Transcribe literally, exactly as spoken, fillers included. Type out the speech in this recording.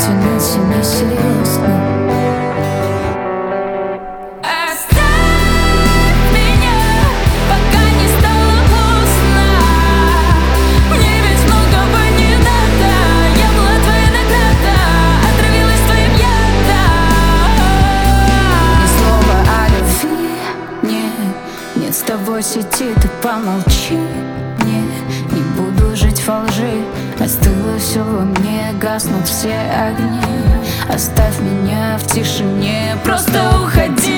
тянусь и не серьезно. С тобой сети, ты помолчи. Не, не буду жить во лжи. Остыло все во мне, гаснут все огни. Оставь меня в тишине, просто уходи.